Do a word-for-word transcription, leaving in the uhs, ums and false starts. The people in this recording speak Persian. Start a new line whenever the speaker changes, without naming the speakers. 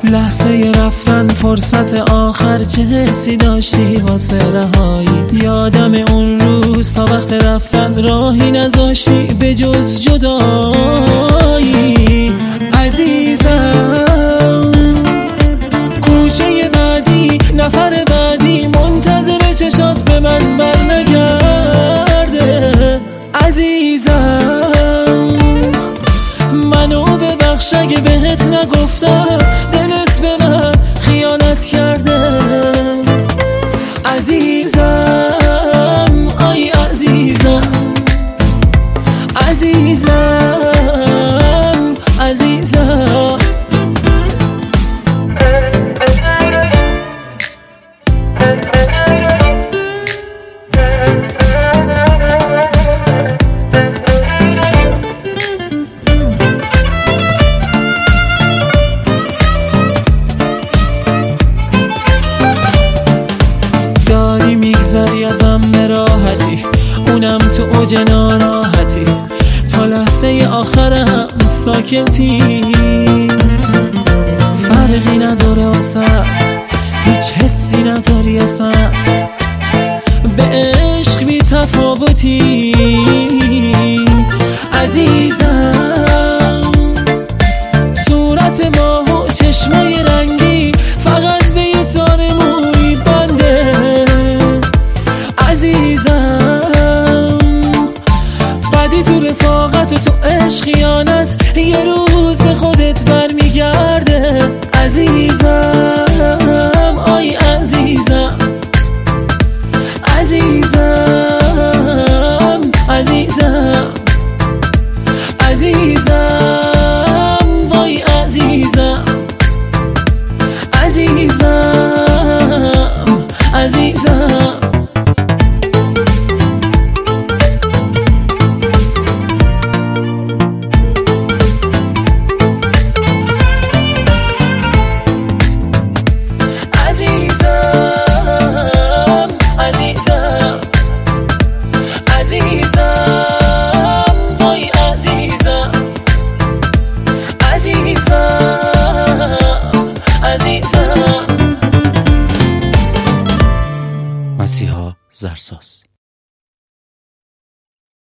لحظه رفتن فرصت آخر چه حسی داشتی واسه رهایی؟ یادم اون روز تا وقت رفتن راهی نذاشتی به جز جدایی. عزیزم کوچه بعدی نفر بعدی منتظر چشات به من بر نگرده. عزیزم منو ببخش اگه بهت نگفتم دلت به من خیانت کرده. عزیزم آی عزیزم عزیزم عزیزم داری میگذری ازم به راحتی، اونم تو اوج ناراحتی، تا لحظه آخرم ساکتی. فرقی نداره واسه هیچ حسی نداری اصلا، به عشق بی تفاوتی. عزیزم صورت ماه و چشمای رنگی فقط به یه تار موی بنده. عزیزم بعدی تو رفاقت و تو عشق خیانت یه روز به خودت برمیگرده. عزیزم آی عزیزم عزیزم